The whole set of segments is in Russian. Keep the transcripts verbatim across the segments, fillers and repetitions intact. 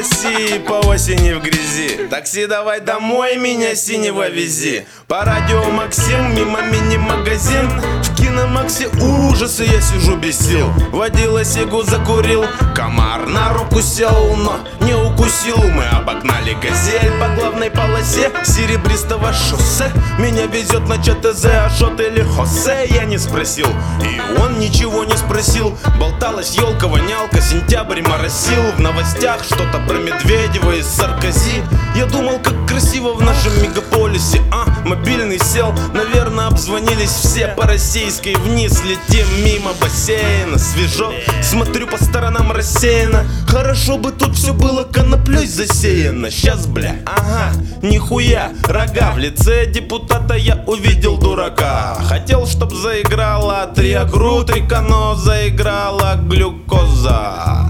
России по осени в грязи. Такси давай домой, меня синего вези. По радио Максим, мимо мини-магазин. В киномаксе ужасы, я сижу без сил. Водила сигу, закурил, комар на руку сел, но не укусил. Мы обогнали газель по главной полосе серебристого шоссе. Меня везет на ЧТЗ, Ашот или Хосе. Я не спросил, и он ничего не спросил. Болталась елка, вонялка, сентябрь моросил. В новостях что-то про Медведева и Саркози. Я думал, как красиво в нашем мегаполисе. А, мобильный сел, наверное, обзвонились все. По российской вниз летим мимо бассейна. Свежо, смотрю по сторонам рассеяно. Хорошо бы тут все было коноплей засеяно. Сейчас, бля, ага, нихуя. Рога в лице депутата я увидел дурака. Хотел, чтоб заиграла триагрутрика, но заиграла глюкоза.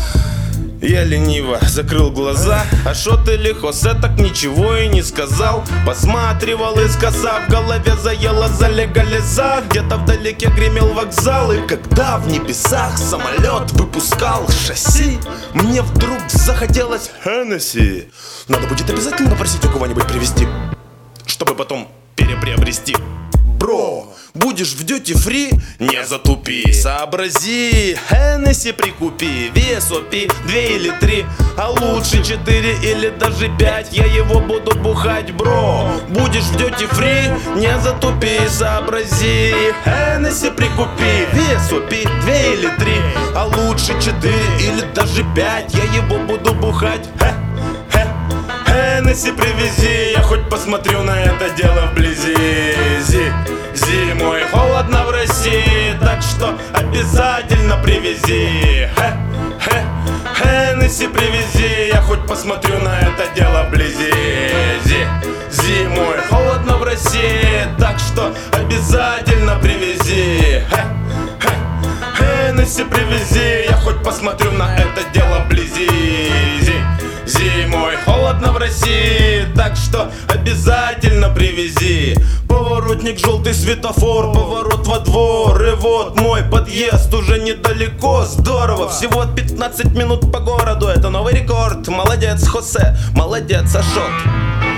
Я лениво закрыл глаза. Ашот или Хосе так ничего и не сказал. Посматривал искоса, в голове заело за легализа. Где-то вдалеке гремел вокзал. И когда в небесах самолет выпускал шасси, мне вдруг захотелось Хеннесси. Надо будет обязательно попросить у кого-нибудь привезти, чтобы потом переприобрести. Бро, будешь в дьюти-фри, не затупи. Сообрази, Хеннесси прикупи. Вес опи, две или три, а лучше четыре или даже пять. Я его буду бухать, бро. Будешь в дьюти-фри, не затупи. Сообрази, Хеннесси прикупи. Вес опи, две или три, а лучше четыре или даже пять. Я его буду бухать. Хе, хе. Хеннесси привези, я хоть посмотрю на это дело вблизи. Зи, зимой холодно в России, так что обязательно привези. Хе, хе, Хеннесси привези, я хоть посмотрю на это дело вблизи. Зи, зимой холодно в России, так что обязательно привези. Хе, хе, Хеннесси привези, я хоть посмотрю на это дело вблизи. Зи, зимой холодно в России, так что обязательно привези. Поворотник, желтый светофор, поворот во двор. И вот мой подъезд уже недалеко. Здорово, всего пятнадцать минут по городу. Это новый рекорд. Молодец, Хосе, молодец, Ашот.